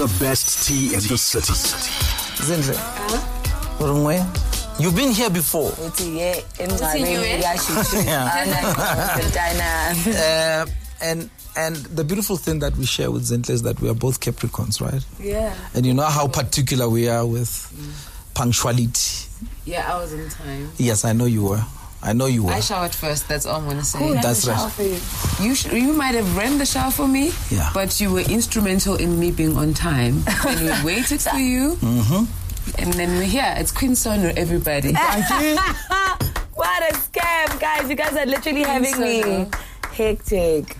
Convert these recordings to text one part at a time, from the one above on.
The best tea in the city. Zinhle. You've been here before. And the beautiful thing that we share with Zinhle is that we are both Capricorns, right? Yeah. And you know how particular we are with punctuality. Yeah, I was on time. Yes, I know you were. I showered first, that's all I'm going to say. Cool, that's right. You might have ran the shower for me, but you were instrumental in me being on time. And we waited for you, and then we're here. It's Queen Sono, everybody. What a scam, guys. You guys are literally having me hectic.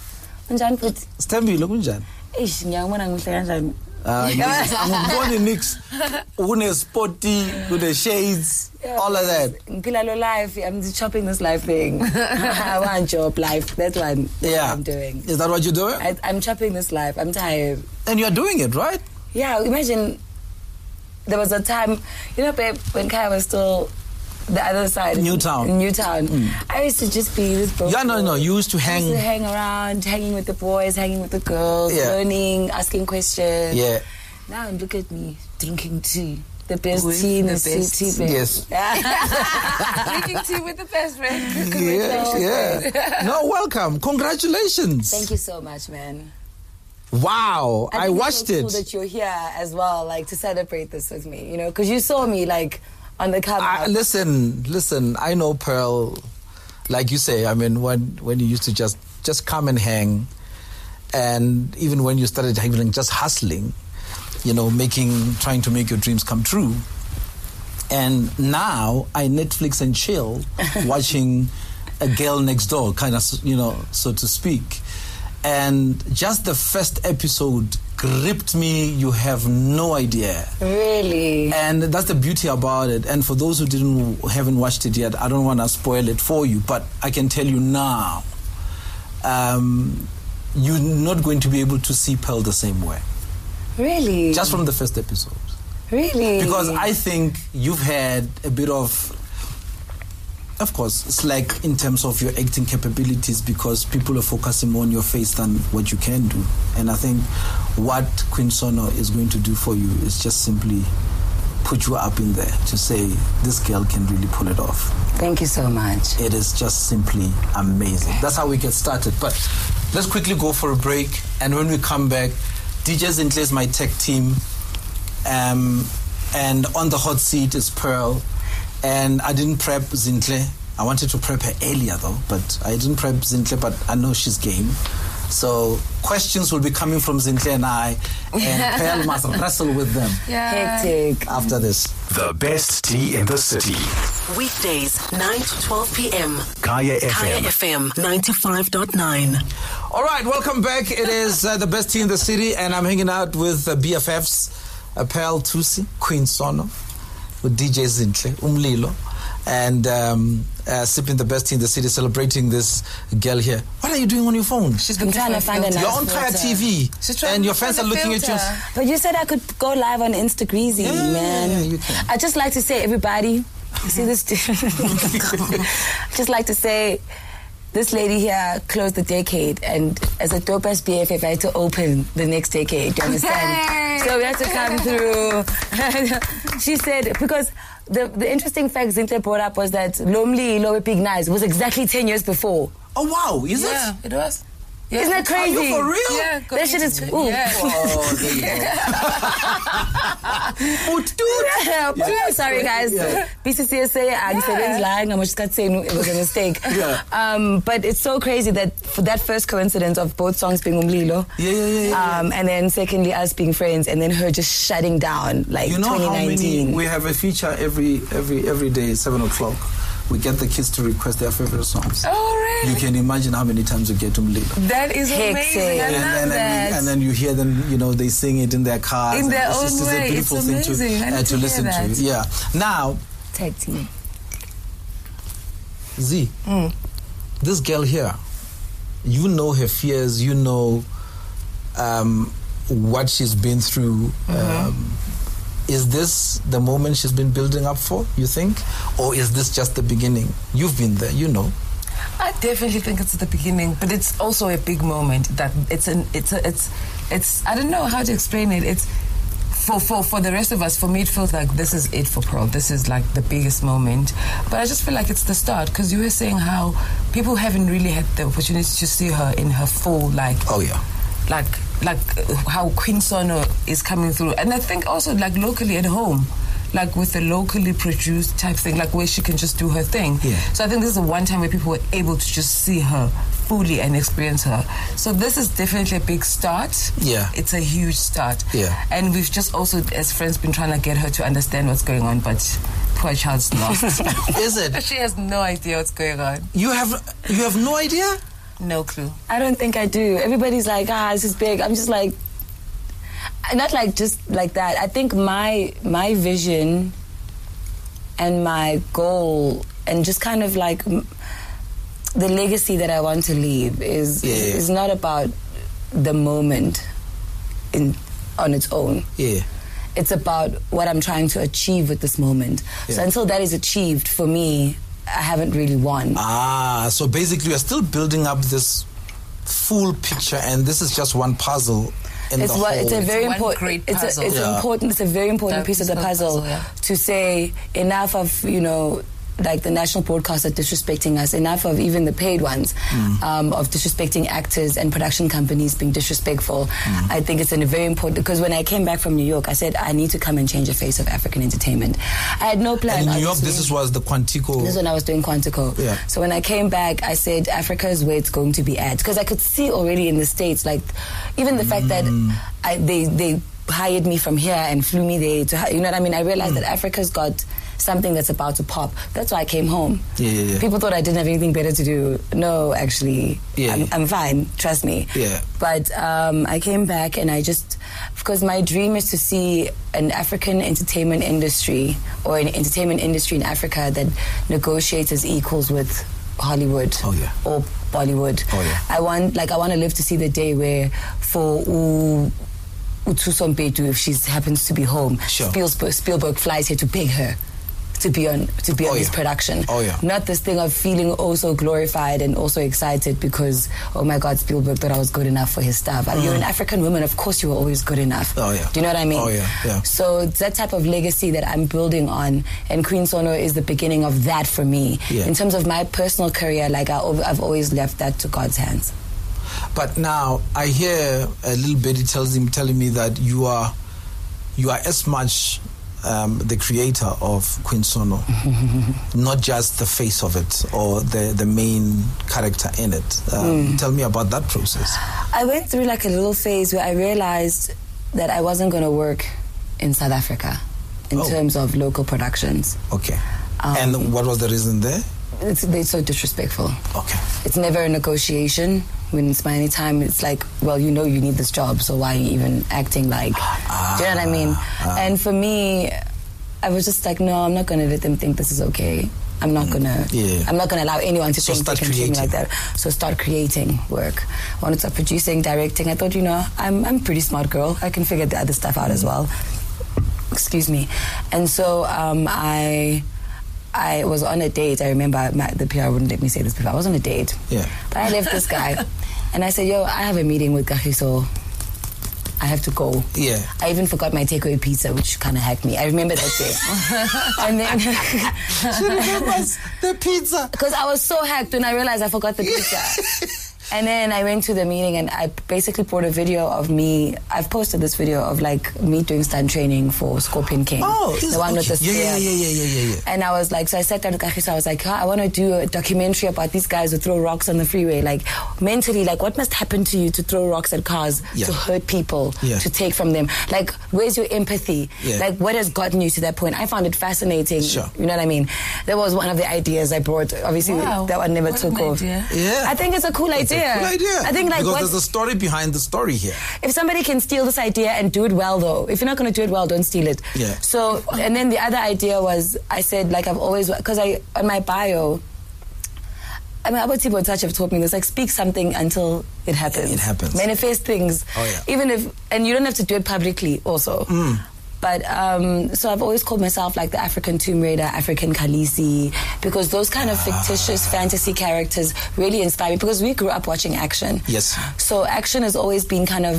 Stambile kunjani? Eish, ngiyabona ngihle kanjani. I'm mix with sporty, with the shades, all of that. Life. I'm just chopping this life thing. I want job life. That's what I'm doing. Is that what you're doing? I'm chopping this life. I'm tired. And you're doing it, right? Yeah. Imagine there was a time, babe, when Kai was still the other side. Newtown. I used to just be this broke. Yeah, no. You used to hang. I used to hang around, hanging with the boys, hanging with the girls, learning, asking questions. Yeah. Now look at me, drinking tea. The best tea in the city, babe. Yes. Drinking tea with the best friend. Yeah. No, welcome. Congratulations. Thank you so much, man. Wow. I watched it. Cool that you're here as well, like, to celebrate this with me, because you saw me, like, on the cover. Listen, I know Pearl, like you say, I mean, when you used to just come and hang, and even when you started even just hustling, trying to make your dreams come true. And now I Netflix and chill, watching A Girl Next Door, kind of, so to speak. And just the first episode gripped me, you have no idea. Really? And that's the beauty about it. And for those who haven't watched it yet, I don't want to spoil it for you, but I can tell you now, you're not going to be able to see Pearl the same way. Really? Just from the first episode. Really? Because I think you've had a bit of course, it's like in terms of your acting capabilities, because people are focusing more on your face than what you can do. And I think what Queen Sono is going to do for you is just simply put you up in there to say, this girl can really pull it off. Thank you so much. It is just simply amazing. That's how we get started. But let's quickly go for a break. And when we come back, DJ Zinhle is my tech team. And on the hot seat is Pearl. And I didn't prep Zinhle. I wanted to prep her earlier though, but I didn't prep Zinhle, but I know she's game. So questions will be coming from Zinhle and I, and Pearl must wrestle with them. Hectic. After this. The best tea in the city. Weekdays, 9 to 12 p.m. Kaya FM. Kaya FM 95.9. All right, welcome back. It is the best tea in the city, and I'm hanging out with BFFs, Pearl Thusi, Queen Sono, with DJ Zinhle, Umlilo, and sipping the best tea in the city, celebrating this girl here. What are you doing on your phone? She's been trying to find a nice You're on Kaya TV, and your fans are looking at you. But you said I could go live on Instagreasy, man. Yeah, you can. I'd just like to say, everybody, you see this? Just like to say, this lady here closed the decade, and as a dope-ass BFF, I had to open the next decade, do you understand? So we had to come through. She said, because the interesting fact Zinhle brought up was that Lomli Lowe Big Nice was exactly 10 years before. Oh, wow, is it? Yeah, it was. Yeah. Isn't that crazy? Are you for real? Yeah, that shit is... Ooh. Yeah. Oh, there you go. Sorry, guys. BCCSA, I'm lying. I'm just going to say it was a mistake. But it's so crazy that for that first coincidence of both songs being Umlilo, and then secondly us being friends, and then her just shutting down, like, 2019. How many, we have a feature every day, 7 o'clock. We get the kids to request their favorite songs. Oh, really? You can imagine how many times we get Umlilo. That is amazing. I love that. And then you hear them, they sing it in their cars. In their own it's way. a beautiful It's thing amazing. to listen to. Yeah. Now, tag team. Z, this girl here, you know her fears, you know what she's been through. Is this the moment she's been building up for, you think? Or is this just the beginning? You've been there, you know. I definitely think it's the beginning, but it's also a big moment that it's I don't know how to explain it. It's for the rest of us, for me, it feels like this is it for Pearl. This is like the biggest moment. But I just feel like it's the start, because you were saying how people haven't really had the opportunity to see her in her full, like... Oh, yeah. Like how Queen Sono is coming through. And I think also, like, locally at home, like with the locally produced type thing, like where she can just do her thing. Yeah. So I think this is the one time where people were able to just see her fully and experience her. So this is definitely a big start. Yeah. It's a huge start. Yeah. And we've just also, as friends, been trying to get her to understand what's going on, but poor child's lost. Is it? She has no idea what's going on. You have no idea? No clue. I don't think I do. Everybody's like, this is big. I'm just like, not like just like that. I think my vision and my goal and just kind of like the legacy that I want to leave is not about the moment on its own. Yeah. It's about what I'm trying to achieve with this moment. Yeah. So until that is achieved, for me, I haven't really won. So basically you're still building up this full picture, and this is just one puzzle in the whole. It's a very one important. great puzzle. It's a very important piece of the puzzle yeah. to say enough of like the national broadcaster disrespecting us, enough of even the paid ones of disrespecting actors and production companies being disrespectful. I think it's a very important, because when I came back from New York, I said I need to come and change the face of African entertainment. I had no plan. And in New York, was the Quantico. This is when I was doing Quantico. Yeah. So when I came back, I said Africa is where it's going to be at, because I could see already in the States, like even the fact that they hired me from here and flew me there to, you know what I mean? I realized that Africa's got something that's about to pop. That's why I came home. Yeah. People thought I didn't have anything better to do. No, actually, Yeah. I'm fine. Trust me. Yeah. But I came back and because my dream is to see an African entertainment industry or an entertainment industry in Africa that negotiates as equals with Hollywood or Bollywood. I want to live to see the day where for Utuso Mpetu, if she happens to be home, Sure. Spielberg flies here to beg her to be on this production. Not this thing of feeling also glorified and also excited because, oh my God, Spielberg thought I was good enough for his stuff. You're an African woman, of course you were always good enough. Do you know what I mean? So it's that type of legacy that I'm building on, and Queen Sono is the beginning of that for me. In terms of my personal career, like I've always left that to God's hands. But now I hear a little bit telling me that you are as much the creator of Queen Sono, not just the face of it or the main character in it. Tell me about that process. I went through like a little phase where I realized that I wasn't going to work in South Africa in terms of local productions. Okay. And what was the reason there? They're so disrespectful. Okay. It's never a negotiation. When it's my time, it's like, well, you need this job, so why are you even acting like... do you know what I mean? And for me, I was just like, no, I'm not going to let them think this is okay. I'm not going to... I'm not going to allow anyone to think they can treat me like that. So start creating work. I wanted to start producing, directing. I thought, I'm a pretty smart girl. I can figure the other stuff out as well. Excuse me. And so I was on a date. I remember the PR wouldn't let me say this before. I was on a date. Yeah. But I left this guy. And I said, I have a meeting with Kagiso. I have to go. Yeah. I even forgot my takeaway pizza, which kind of hacked me. I remember that day. And then... She remembers the pizza. Because I was so hacked when I realized I forgot the pizza. And then I went to the meeting and I basically brought a video of me. I've posted this video of like me doing stunt training for Scorpion King. The one with the spear. Yeah. And I was like, so I sat down with Kagiso. I was like, I want to do a documentary about these guys who throw rocks on the freeway. Like mentally, like what must happen to you to throw rocks at cars, to hurt people, to take from them? Like where's your empathy? Like what has gotten you to that point? I found it fascinating. Sure. You know what I mean? That was one of the ideas I brought. Obviously, that one never took off. Yeah. I think it's a cool idea. Cool idea. I think because there's a story behind the story here. If somebody can steal this idea and do it well, though, if you're not going to do it well, don't steal it. Yeah. So, and then the other idea was, I said, like I've always, because on my bio, I mean, Albert Thibaut Touch have taught me this, like speak something until it happens. It happens. Manifest things. Even if, and you don't have to do it publicly also. But, so I've always called myself like the African Tomb Raider, African Khaleesi, because those kind of fictitious fantasy characters really inspire me, because we grew up watching action. Yes. So action has always been kind of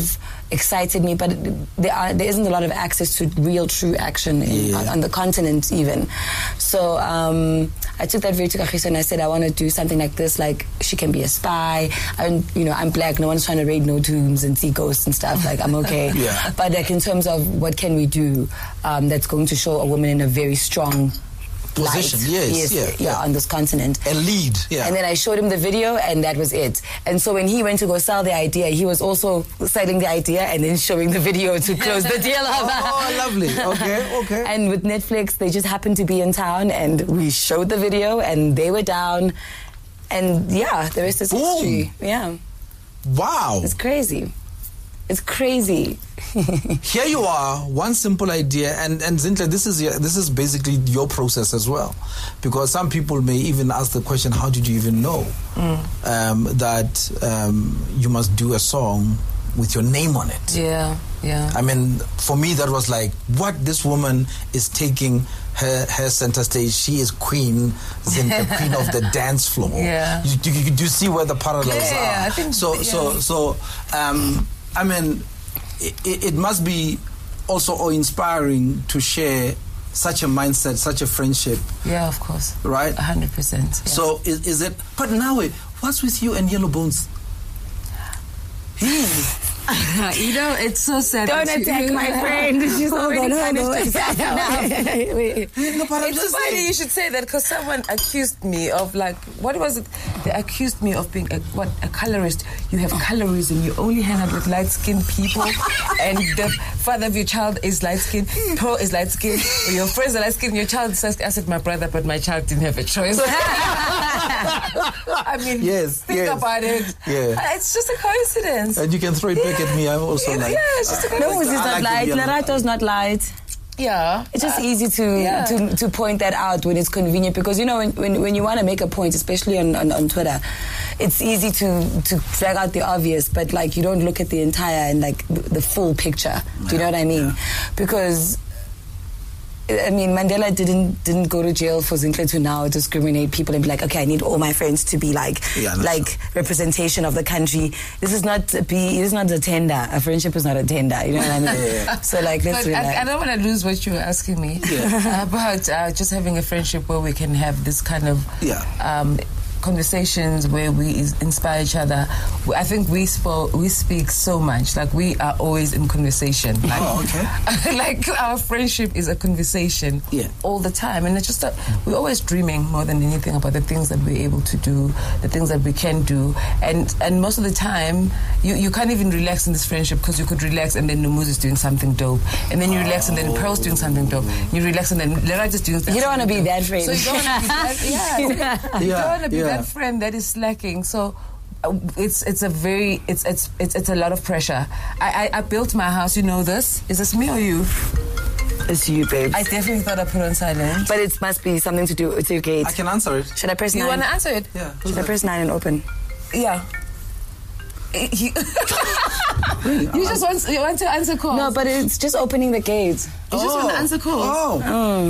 excited me, but there isn't a lot of access to real, true action on the continent even. So I took that video to Kagiso and I said, I want to do something like this, like she can be a spy. I'm black, no one's trying to raid no tombs and see ghosts and stuff, like I'm okay. But like in terms of what can we do that's going to show a woman in a very strong position, on this continent. A lead, And then I showed him the video, and that was it. And so when he went to go sell the idea, he was also selling the idea and then showing the video to close the deal up. Oh, lovely. Okay. And with Netflix, they just happened to be in town, and we showed the video, and they were down. And the rest is history. Yeah. Wow. It's crazy. It's crazy. Here you are, one simple idea, and Zinhle, this is basically your process as well, because some people may even ask the question, how did you even know that you must do a song with your name on it? Yeah. I mean, for me, that was like, what? This woman is taking her center stage. She is queen, Zinhle, queen of the dance floor. Yeah. Do you see where the parallels are? Yeah, I think so. I mean, it must be also inspiring to share such a mindset, such a friendship. Yeah, of course. Right? 100%. Yeah. So is it... But now, what's with you and Yellow Bones? It's so sad. Don't attack my friend. She's already punished. It's funny you should say that, because someone accused me of, like, what was it? They accused me of being a colorist. You have colorism. You only hang out with light-skinned people, and the father of your child is light-skinned, Pearl is light-skinned, your friends are light-skinned, your child says, I said, my brother, but my child didn't have a choice. I mean, think about it. Yeah. It's just a coincidence. And you can throw it back at me. I'm also like... Yeah, it's just a coincidence. No, it's not light. Larato's not light. Yeah. It's just easy to point that out when it's convenient, because, when you want to make a point, especially on Twitter, it's easy to drag out the obvious, but, like, you don't look at the entire and, like, the full picture. Do you know what I mean? Because... I mean, Mandela didn't go to jail for Zinhle to now discriminate people and be like, okay, I need all my friends to be like representation of the country. This is not a tender. A friendship is not a tender. You know what I mean? So, like, let's relax. I don't want to lose what you were asking me about just having a friendship where we can have this kind of conversations where we inspire each other. I think we speak so much. Like, we are always in conversation. Like, like, our friendship is a conversation all the time. And it's just that we're always dreaming more than anything about the things that we're able to do, the things that we can do. And most of the time, you can't even relax in this friendship, because you could relax and then Numuz is doing something dope. And then you relax and then Pearl's doing something dope. You relax and then Lerato is doing something. You don't want to be that friend. So you don't want to be that. You don't want to be that friend that is slacking. So it's a lot of pressure. I built my house. You know this? Is this me or you? It's you, babe. I definitely thought I put on silent. But it must be something to do with your gate. I can answer it. Should I press 9? You want to answer it? Yeah. Should I press 9 and open? Yeah. You just want to answer calls? No, but it's just opening the gate. You just want to answer calls?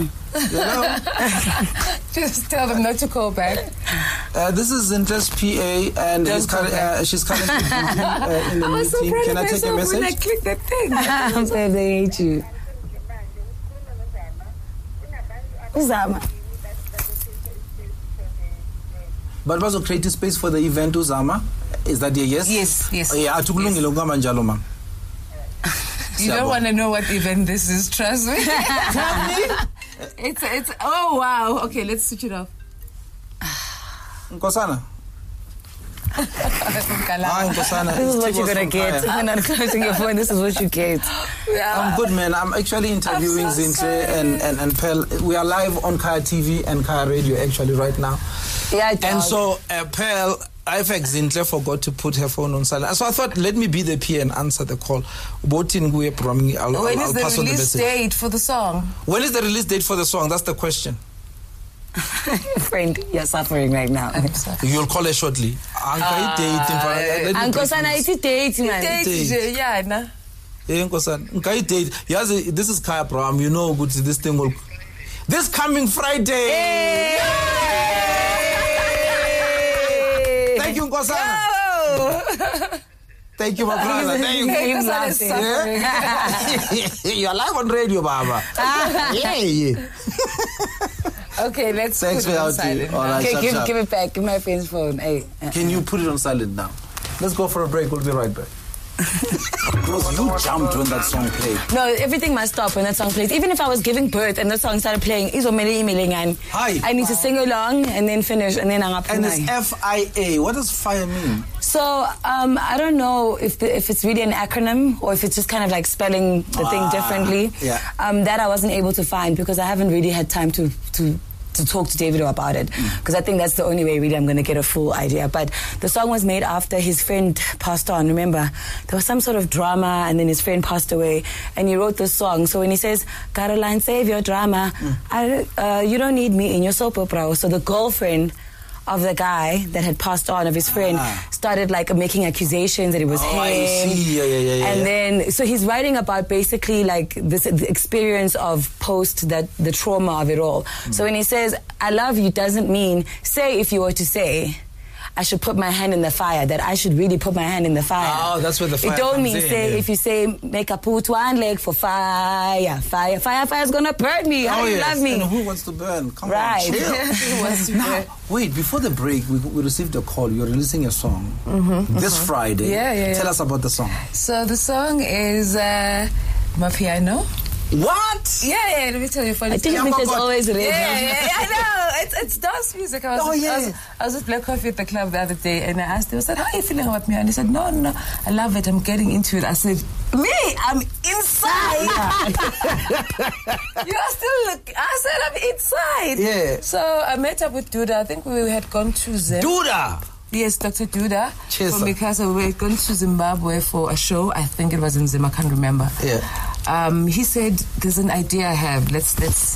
Just tell them not to call back. This is Zinhle's PA, and she's currently in the meeting. Can I take a message? When I click that thing. They hate you. Uzama. But was a creative space for the event, Uzama? Is that a yes? Yes. Yeah, You don't want to know what event this is, trust me. Tell me. It's oh wow. Okay, let's switch it off. Nkosana. Nkosana. This is what you're gonna get. You're not closing your phone. This is what you get. I'm good, man. I'm actually interviewing Zinhle and Pearl. We are live on Kaya TV and Kaya Radio actually right now. Yeah, and so Pearl, I think Zinhle forgot to put her phone on silent. So I thought, let me be the PA and answer the call. When is the release date for the song? When is the release date for the song? That's the question. Friend, you're suffering right now. You'll call her shortly. Nkosana, it's a date, man. This is Kaya Pram. You know, good. This thing will. This coming Friday. Hey. Thank you, Nkosana. Thank you, my brother. Thank you. Him This one is laughing. You're live on radio, Baba. Yeah. Okay, let's Thanks put it for on out to you. silent. All right, Okay, sharp. give it back. Give my friend's phone. Hey. Can you put it on silent now? Let's go for a break. We'll be right back. Because you jumped when that song played. No, everything must stop when that song plays. Even if I was giving birth and that song started playing, Hi. I need to sing along and then finish and then I'm And it's FIA. What does fire mean? So I don't know if it's really an acronym or if it's just kind of like spelling the thing differently. Yeah. That I wasn't able to find because I haven't really had time to talk to Davido about it, because I think that's the only way really I'm going to get a full idea. But the song was made after his friend passed on. Remember, there was some sort of drama and then his friend passed away and he wrote this song. So when he says, Caroline, save your drama, you don't need me in your soap opera. So the girlfriend of the guy that had passed on, of his friend, started like making accusations that it was him. I see. Yeah. And then, so he's writing about basically like this the experience of post the trauma of it all. So when he says, I love you, doesn't mean say if you were to say, I should put my hand in the fire, that I should really put my hand in the fire. Oh, that's where the fire It don't comes mean in, say, yeah. if you say, make a put one leg for fire. Fire's gonna burn me. How do you love me? And who wants to burn? Come Right. on, chill. Who wants to Now, wait, before the break, we received a call. You're releasing a song this Friday. Yeah. Tell us about the song. So the song is Mapiano. What? Yeah, let me tell you a funny I think story. Mr. is always ready. Yeah, I know. It's dance music. I was with Black Coffee at the club the other day and I asked him, I said, how are you feeling about me? And he said, no, I love it. I'm getting into it. I said, me? I'm inside. You are still looking. I said, I'm inside. Yeah. So I met up with Duda. I think we had gone to Zim. Duda! Yes, Dr. Duda Cheers, from sir. Mikasa. We had gone to Zimbabwe for a show. I think it was in Zim. I can't remember. Yeah. He said, "There's an idea I have. Let's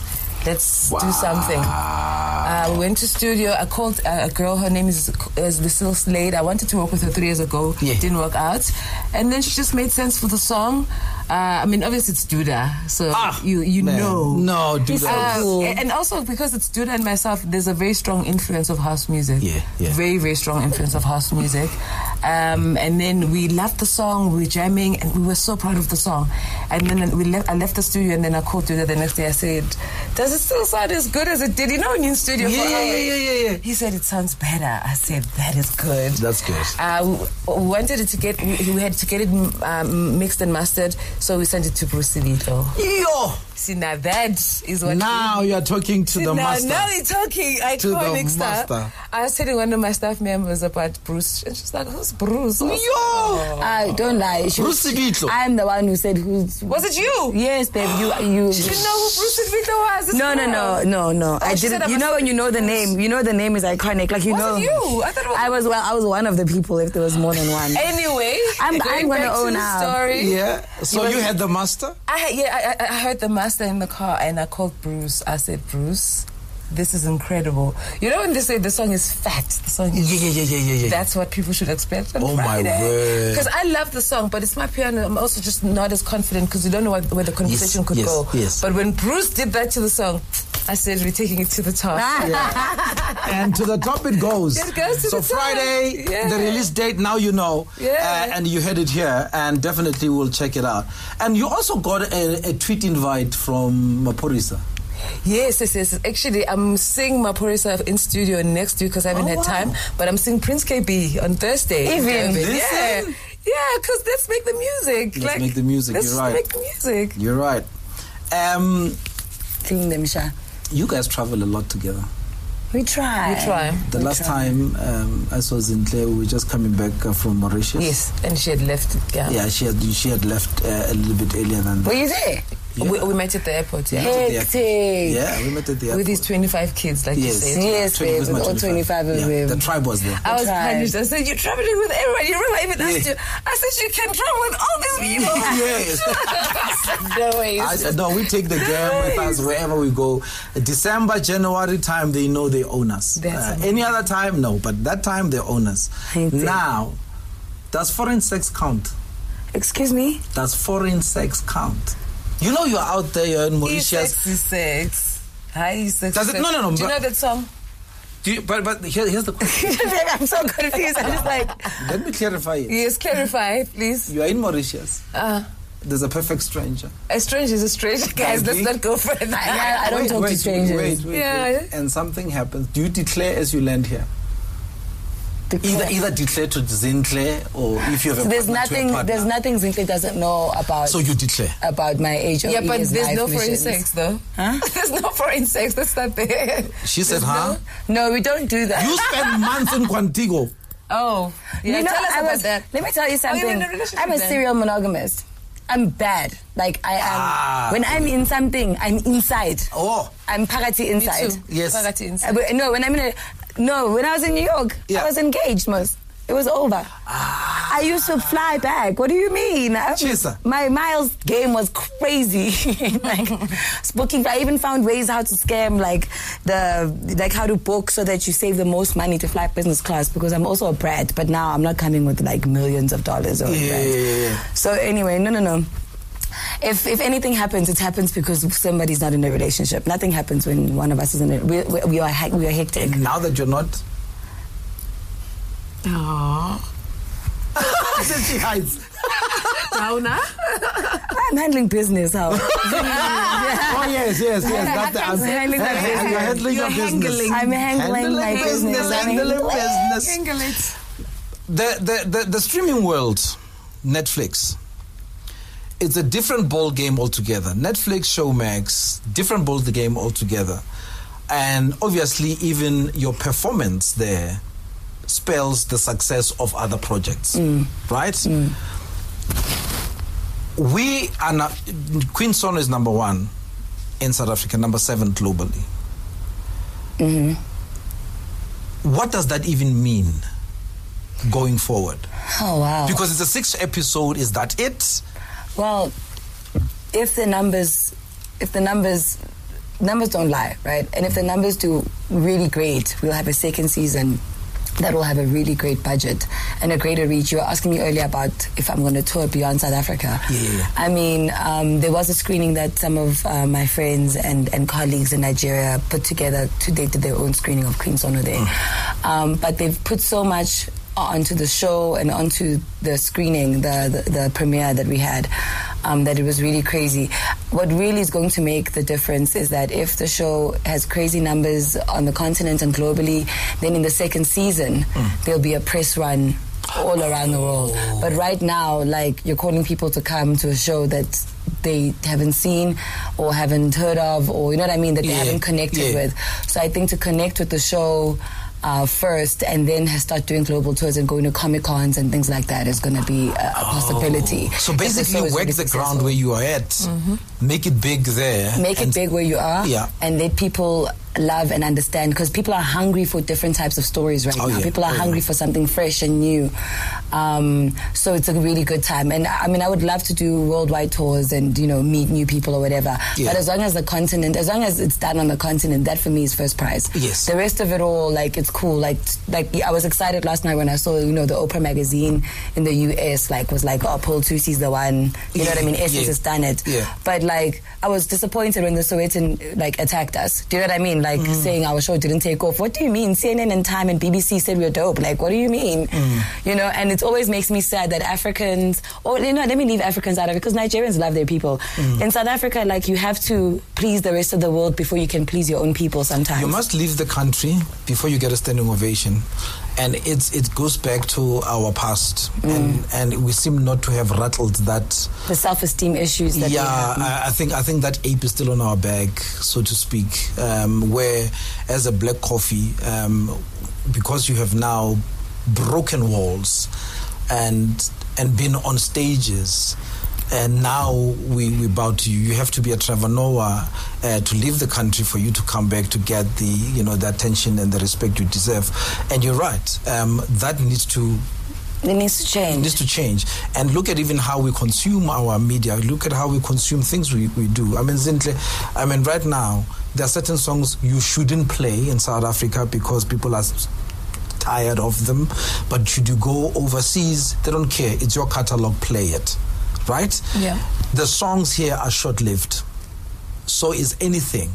do something." We went to studio. I called a girl. Her name is Lucille Slade. I wanted to work with her 3 years ago. Yeah. Didn't work out, and then she just made sense for the song. I mean, obviously it's Duda, so you Man. know. No, Duda. cool. And also because it's Duda and myself, there's a very strong influence of house music. Yeah. Very, very strong influence of house music. And then we loved the song, we were jamming, and we were so proud of the song. And then I left the studio, and then I called Duda the next day. I said, does it still sound as good as it did? You know, when you're in studio for hours. Yeah. He said, it sounds better. I said, that is good. That's good. We wanted it to get, we had to get it mixed and mastered, so we sent it to Bruce Vito. Yo! See, now that is what Now you're talking to the master. Now we're talking iconic stuff. master. I was telling one of my staff members about Bruce, and she's like, who's Bruce? Yo! Don't lie. Bruce Vito. I'm the one who said who's. Was it you? Yes, babe. You. She didn't know who Bruce Vito was. This No. girl. I she said didn't. I You must know when you know the Bruce. name. You know the name is iconic. Like you Was know. it you? I thought it was. I was one of the people. If there was more than one. Anyway, I'm going gonna back to own the up. story. Yeah. So you had the master? I heard the master in the car and I called Bruce. I said, Bruce, this is incredible. You know when they say the song is fat, the song is Yeah. That's what people should expect on Oh, my Friday. word. Because I love the song, but it's my piano. I'm also just not as confident because you don't know where the conversation could go. Yes. But when Bruce did that to the song, I said, we're taking it to the top. And to the top it goes. It goes to so the top. Friday, Yeah. the release date, now you know. Yeah. And you had it here, and definitely we'll check it out. And you also got a tweet invite from Maphorisa. Yes. Actually, I'm seeing Maphorisa in studio next week because I haven't had time. But I'm seeing Prince KB on Thursday. Even? Yeah. Yeah, because let's make the music. Let's make the music, Let's you're right. make the music. You're right. Clean them, Sha. You guys travel a lot together. We try. The last time I saw Zintle, we were just coming back from Mauritius. Yes, and she had left. Yeah, she had left a little bit earlier than that. Were you there? Yeah. We met at the airport, yeah. Hectic. Yeah, we met at the airport. With his 25 kids, like Yes. you said. Yes, babe. With all 25 of them. The tribe was there. I was Tried. punished. I said, you're traveling with everyone. You remember I even asked you. I said, you can travel with all these people. Yes. No ways. No, we take the game with us wherever we go. December, January time, they know they own us. That's Any other time, no. But that time, they own us. Now, does foreign sex count? Excuse me? Does foreign sex count? You know you're out there, you're in Mauritius. Sex is sex. Hi, sex. Does it? sex. No. Do you know that song? But here's the question. I'm so confused. I'm just like, Let me clarify it. Yes, clarify, please. You are in Mauritius. There's a perfect stranger. A stranger is a stranger, guys. Let's not go further. I don't talk to strangers. Wait. And something happens. Do you declare as you land here? Either declare to Zinhle, or if you have a There's partner, to a nothing. partner. There's nothing Zinhle doesn't know about. So you declare. About my age. Yeah, but his there's life no foreign missions. sex, though. Huh? There's no foreign sex. That's not there. She said, huh? No, we don't do that. You spend months in Quantigo. Oh, yeah. You know, tell us about that. Let me tell you something. you're in a relationship I'm a then? serial monogamist. I'm bad. Like I am. When I'm in something, I'm inside. Oh. I'm parati inside. Me too. Yes. Parati inside. No, when I was in New York, Yeah. I was engaged most. It was over. I used to fly back. What do you mean? Chisa. My miles game was crazy. Like booking. I even found ways how to scam, like how to book so that you save the most money to fly business class, because I'm also a brat. But now I'm not coming with like millions of dollars or Yeah. So anyway, no. If anything happens, it happens because somebody's not in a relationship. Nothing happens when one of us is in it. We are hectic. And now that you're not. Aww. Then she hides. Downer? I'm handling business. How? Oh, yes. That's the answer. handling my business. You're handling your business. I'm handling my business. Handling business. Handle it. The streaming world, Netflix, it's a different ball game altogether. Netflix, Showmax, different ball game altogether. And obviously, even your performance there spells the success of other projects, right? We are not, Queen Sono is number 1 in South Africa, number 7 globally. What does that even mean going forward? Oh wow! Because it's a 6th episode. Is that it? Well, if the numbers don't lie, right? And if the numbers do really great, we'll have a 2nd season that will have a really great budget and a greater reach. You were asking me earlier about if I'm going to tour beyond South Africa. Yeah. I mean, there was a screening that some of my friends and colleagues in Nigeria put together. They did their own screening of Queen Sono there. But they've put so much onto the show and onto the screening, the premiere that we had, that it was really crazy. What really is going to make the difference is that if the show has crazy numbers on the continent and globally, then in the 2nd season, there'll be a press run all around the world. But right now, like, you're calling people to come to a show that they haven't seen or haven't heard of, or, you know what I mean, that they haven't connected with. So I think to connect with the show first and then start doing global tours and going to Comic-Cons and things like that is going to be a possibility. So basically work the ground where you are at, make it big there. Make it big where you are, and let people love and understand, because people are hungry for different types of stories right now. People are hungry for something fresh and new. So it's a really good time. And I mean, I would love to do worldwide tours and, you know, meet new people or whatever. But as long as it's done on the continent, that for me is first prize. Yes. The rest of it all, like, it's cool. Like I was excited last night when I saw, you know, the Oprah magazine in the US, was like, oh, Paul Tussi's the one. You know what I mean? Essence has done it. Yeah. But, like, I was disappointed when the Sowetan, attacked us. Do you know what I mean? Like, saying our show didn't take off. What do you mean? CNN and Time and BBC said we're dope. Like, what do you mean? You know, and it always makes me sad that Africans, or, you know, let me leave Africans out of it, because Nigerians love their people. In South Africa, like, you have to please the rest of the world before you can please your own people sometimes. You must leave the country before you get a standing ovation. And it goes back to our past. And we seem not to have rattled that. The self-esteem issues that we have. I think that ape is still on our back, so to speak, where as a Black Coffee, because you have now broken walls and been on stages, and now we bow to you. You have to be a Trevor Noah to leave the country for you to come back to get the attention and the respect you deserve. And you're right. That needs to. It needs to change. It needs to change. And look at even how we consume our media. Look at how we consume things we do. I mean, Zinhle, right now, there are certain songs you shouldn't play in South Africa because people are tired of them. But should you go overseas, they don't care. It's your catalog, play it. Right? Yeah. The songs here are short-lived. So is anything.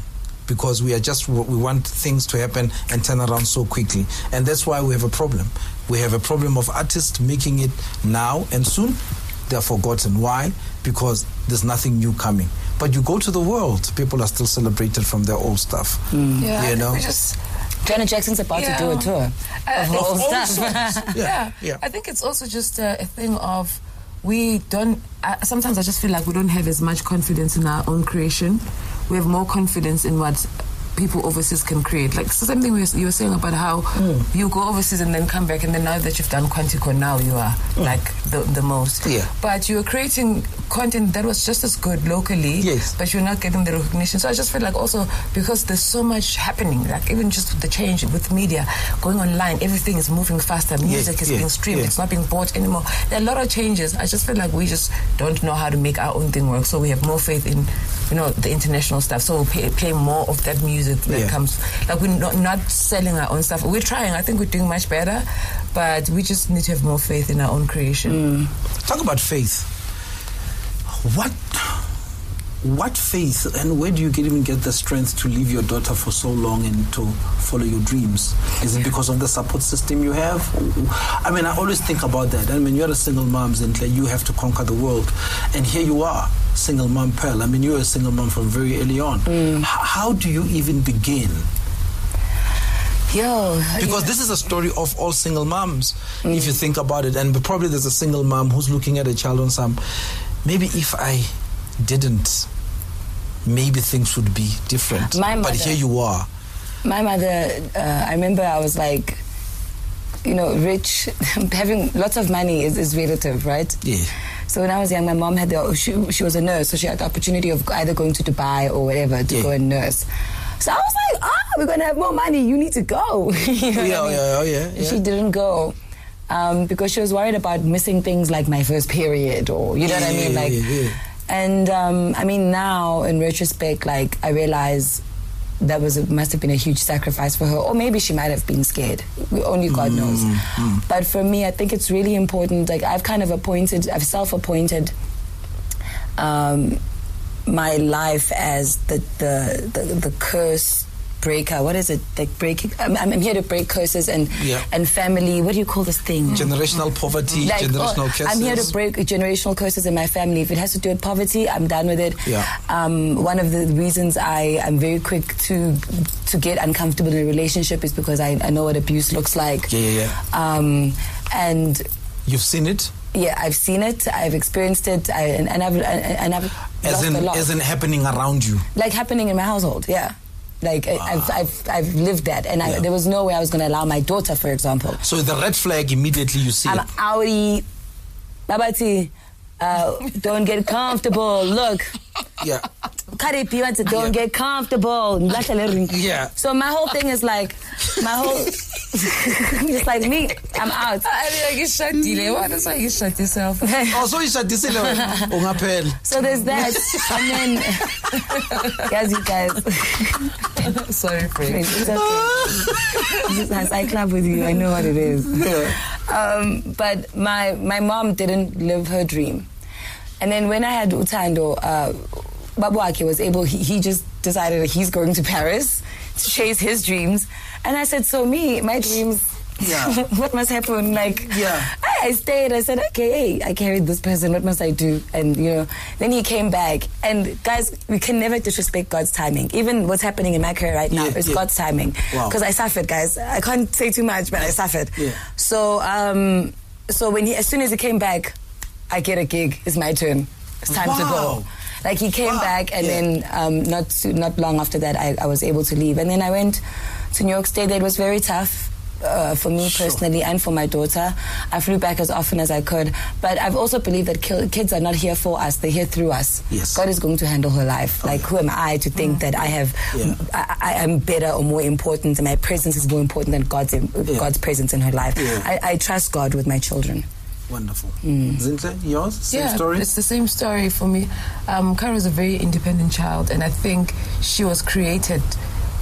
because we want things to happen and turn around so quickly. And that's why we have a problem. We have a problem of artists making it now and soon they're forgotten. Why? Because there's nothing new coming. But you go to the world, people are still celebrated from their old stuff. Yeah, You know? Janet Jackson's about to do a tour of old stuff. Yeah. I think it's also just a thing of we don't. Sometimes I just feel like we don't have as much confidence in our own creation. We have more confidence in what people overseas can create. Like so something you were saying about how you go overseas and then come back, and then now that you've done Quantico, now you are like the most. Yeah. But you're creating content that was just as good locally. Yes. But you're not getting the recognition. So I just feel like also because there's so much happening, like even just with the change with media going online, everything is moving faster. Music is being streamed. It's not being bought anymore. There are a lot of changes. I just feel like we just don't know how to make our own thing work. So we have more faith in, the international stuff. So we'll play more of that music that comes. Like we're not selling our own stuff. We're trying. I think we're doing much better, but we just need to have more faith in our own creation. Talk about faith. What faith, and where do you even get the strength to leave your daughter for so long and to follow your dreams? Is it because of the support system you have? I mean, I always think about that. I mean, you're a single mom, and you have to conquer the world. And here you are, single mom Pearl. I mean, you're a single mom from very early on. How do you even begin? Because this is a story of all single moms, if you think about it. And probably there's a single mom who's looking at a child on some, maybe if I didn't, maybe things would be different. But here you are. My mother, I remember I was like, rich, having lots of money is relative, right? Yeah. So when I was young, my mom had she was a nurse, so she had the opportunity of either going to Dubai or whatever to go and nurse. So I was like, we're going to have more money, you need to go. Yeah. She didn't go. Because she was worried about missing things like my first period, or you know what I mean, And I mean, now in retrospect, like I realize that must have been a huge sacrifice for her, or maybe she might have been scared. Only God knows. But for me, I think it's really important. Like I've self-appointed my life as the curse breaker. What is it? Like breaking? I'm here to break curses and family. What do you call this thing? Generational poverty, generational curses. I'm here to break generational curses in my family. If it has to do with poverty, I'm done with it. One of the reasons I am very quick to get uncomfortable in a relationship is because I know what abuse looks like. And you've seen it. Yeah, I've seen it. I've experienced it. I've lost a lot. As in happening around you. Like happening in my household. Yeah. Like I've lived that, and there was no way I was going to allow my daughter, for example. So the red flag immediately you see. I'm outie, babati. Don't get comfortable. Look. Yeah. Don't get comfortable. Yeah. So my whole thing is like, it's like me, I'm out. I mean, like you shut delay. Why that's why you shut yourself? So you shut this. So there's that, and then yes, you guys. Sorry, friend. It's okay. I club with you. I know what it is. But my mom didn't live her dream, and then when I had Utando, Babuaki was able. He just decided that he's going to Paris to chase his dreams. And I said, so my dreams, what must happen? Like, I stayed. I said, okay, hey, I carried this person. What must I do? And, then he came back. And, guys, we can never disrespect God's timing. Even what's happening in my career right now is God's timing. Because I suffered, guys. I can't say too much, but I suffered. Yeah. So as soon as he came back, I get a gig. It's my turn. It's time to go. Like he came back, and then not long after that, I was able to leave. And then I went to New York State. It was very tough for me personally and for my daughter. I flew back as often as I could. But I've also believed that kids are not here for us. They're here through us. Yes. God is going to handle her life. Like, who am I to think that I am better or more important, and my presence is more important than God's presence in her life. Yeah. I trust God with my children. Wonderful. Zinhle, yours? Same story? It's the same story for me. Kara was a very independent child, and I think she was created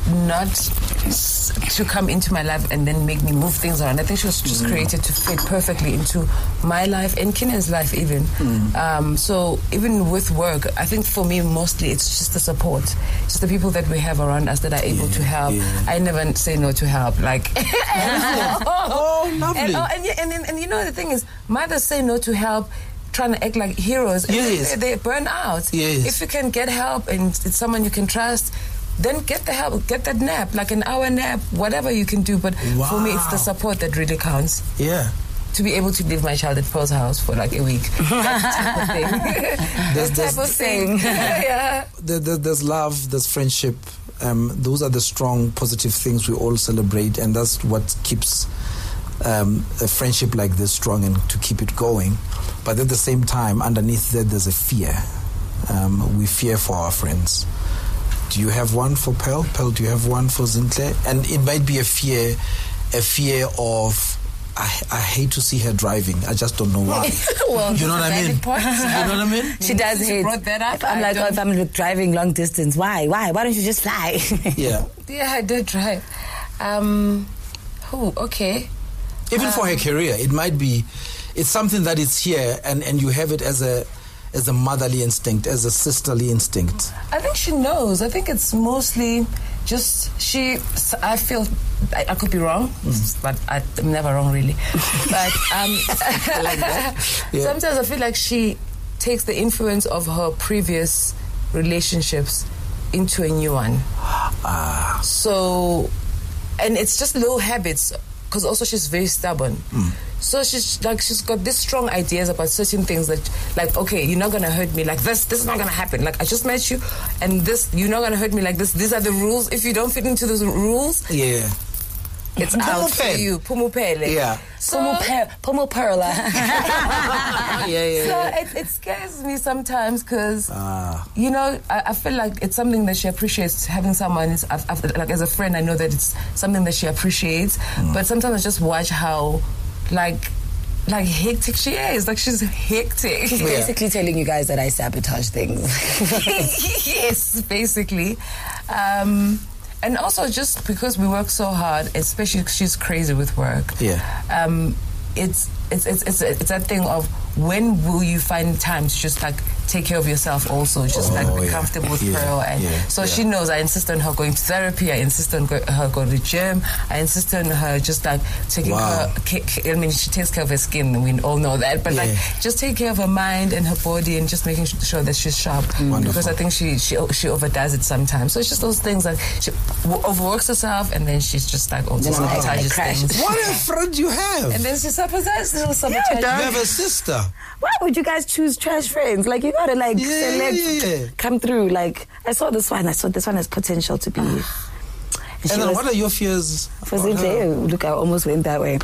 not to come into my life and then make me move things around. I think she was just created to fit perfectly into my life and Kinen's life even. So even with work, I think for me mostly it's just the support. Just the people that we have around us that are able to help. I never say no to help. Like, lovely. And you know the thing is, mothers say no to help, trying to act like heroes. And they burn out. If you can get help and it's someone you can trust, then get the help, get that nap, like an hour nap, whatever you can do. But for me, it's the support that really counts. Yeah. To be able to leave my child at Pearl's house for like a week. That type of thing. Yeah. There's love, there's friendship. Those are the strong, positive things we all celebrate, and that's what keeps a friendship like this strong and to keep it going. But at the same time, underneath that, there's a fear. We fear for our friends. Do you have one for Pearl? Pearl, do you have one for Zinhle? And it might be a fear of, I hate to see her driving. I just don't know why. Well, you know what I mean? You know what I mean? She does hate. If I'm like, if I'm driving long distance, why? Why don't you just fly? Yeah, I did drive. Okay. Even for her career, it might be, it's something that is here and you have it as a motherly instinct, as a sisterly instinct. I think she knows. I think it's mostly just I feel, I could be wrong, but I'm never wrong really. But I like that. Yeah. Sometimes I feel like she takes the influence of her previous relationships into a new one. So, and it's just little habits, because also she's very stubborn. So she's got these strong ideas about certain things that, like, okay, you're not gonna hurt me like this is not gonna happen. Like, I just met you, and this, you're not gonna hurt me like this. These are the rules. If you don't fit into those rules, it's out for you. Pumupele. Yeah. Pumuperla. So it scares me sometimes because, you know, I feel like it's something that she appreciates, having someone. Like, as a friend, I know that it's something that she appreciates. But sometimes I just watch how, like hectic she is. Like, she's hectic. She's basically telling you guys that I sabotage things. Yes, basically. And also just because we work so hard, especially she's crazy with work. It's that thing of, when will you find time to just like take care of yourself also, just be comfortable with Pearl. And so she knows I insist on her going to therapy, I insist on her going to the gym, I insist on her just like taking her, I mean, she takes care of her skin, we all know that, but like just take care of her mind and her body and just making sure that she's sharp. Because I think she overdoes it sometimes. So it's just those things, like she overworks herself and then she's just like also sabotages things. What a friend you have! And then she sabotages. You have a sister. Why would you guys choose trash friends? Like, you gotta like select, come through. Like, I saw this one has potential to be. And then what are your fears? For Zinhle, look, I almost went that way.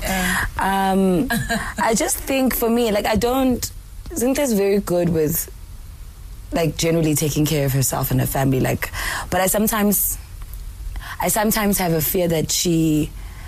I just think for me, like, Zinhle's very good with, like, generally taking care of herself and her family. Like, but I sometimes have a fear that she,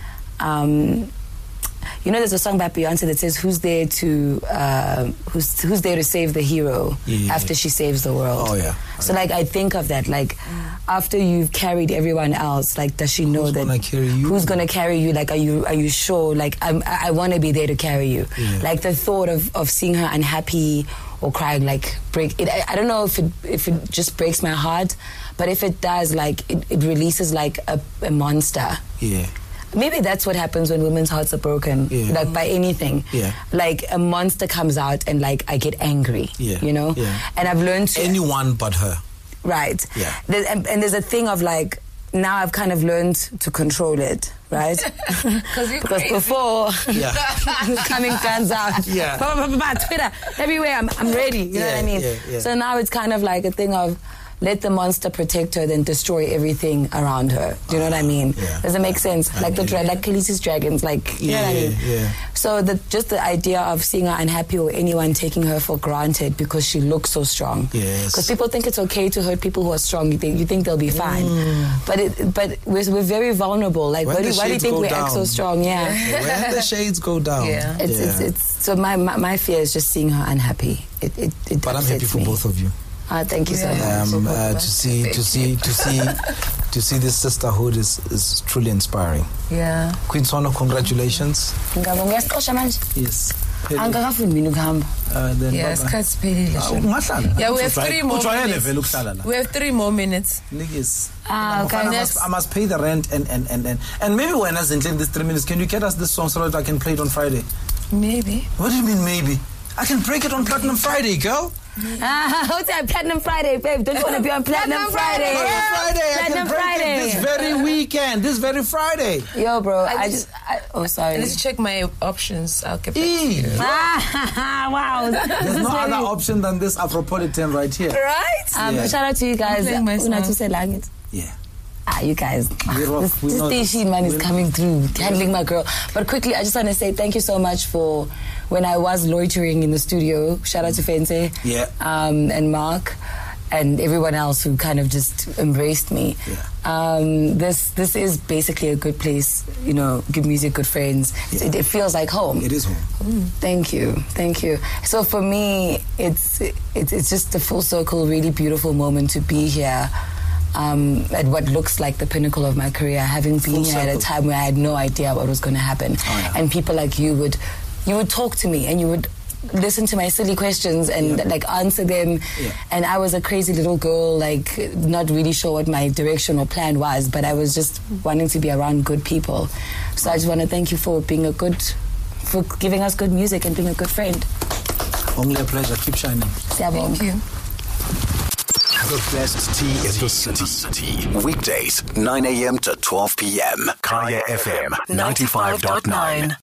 you know, there's a song by Beyonce that says, "Who's there to save the hero after she saves the world?" So like, I think of that, like, after you've carried everyone else, like, does she know that who's gonna carry you? Like, are you sure? Like, I want to be there to carry you. Like, the thought of seeing her unhappy or crying, like, break it. I don't know if it just breaks my heart, but if it does, like, it releases like a monster. Maybe that's what happens when women's hearts are broken, like, by anything. Like, a monster comes out and, like, I get angry, you know? And I've learned to... Anyone but her. Right. And there's a thing of, like, now I've kind of learned to control it, right? Because before, coming guns out, Twitter, everywhere, I'm ready, you know what I mean? So now it's kind of like a thing of, let the monster protect her, then destroy everything around her. Do you know what I mean? Does it make sense? Like Khaleesi's dragons, like, you know what I mean? So just the idea of seeing her unhappy or anyone taking her for granted because she looks so strong. Because people think it's okay to hurt people who are strong. You think they'll be fine. But we're very vulnerable. Like, why do you think we act so strong? When the shades go down. It's so my fear is just seeing her unhappy. But I'm happy for both of you. Thank you so much. To see to see this sisterhood is truly inspiring. Yeah. Queen Sono, congratulations. Yes. Yes, yeah, we have 3 more minutes. We have 3 more minutes. I must pay the rent and maybe when I was in these 3 minutes, can you get us this song so that I can play it on Friday? Maybe. What do you mean maybe? I can break it on Platinum Friday, girl. What's that? Platinum Friday, babe. Don't you want to be on Platinum Friday? I can break it this very weekend, this very Friday. Yo, bro, sorry. I need to check my options. I'll get back to you. Wow. There's no other option than this Afropolitan right here. Right? Shout out to you guys. Yeah. You guys. This station man is coming through, handling my girl. But quickly, I just want to say thank you so much for when I was loitering in the studio. Shout out to Fense. Yeah. And Mark. And everyone else who kind of just embraced me. Yeah. This is basically a good place, good music, good friends. Yeah. It feels like home. It is home. Thank you. So for me, it's just a full circle, really beautiful moment to be here at what looks like the pinnacle of my career, having been here at a time where I had no idea what was going to happen. Oh, yeah. And people like you would talk to me and you would listen to my silly questions and answer them. Yeah. And I was a crazy little girl, not really sure what my direction or plan was, but I was just wanting to be around good people. So I just want to thank you for being for giving us good music and being a good friend. Only a pleasure. Keep shining. Thank you. The best tea in the city. Weekdays, 9 a.m. to 12 p.m. Kaya FM 95.9.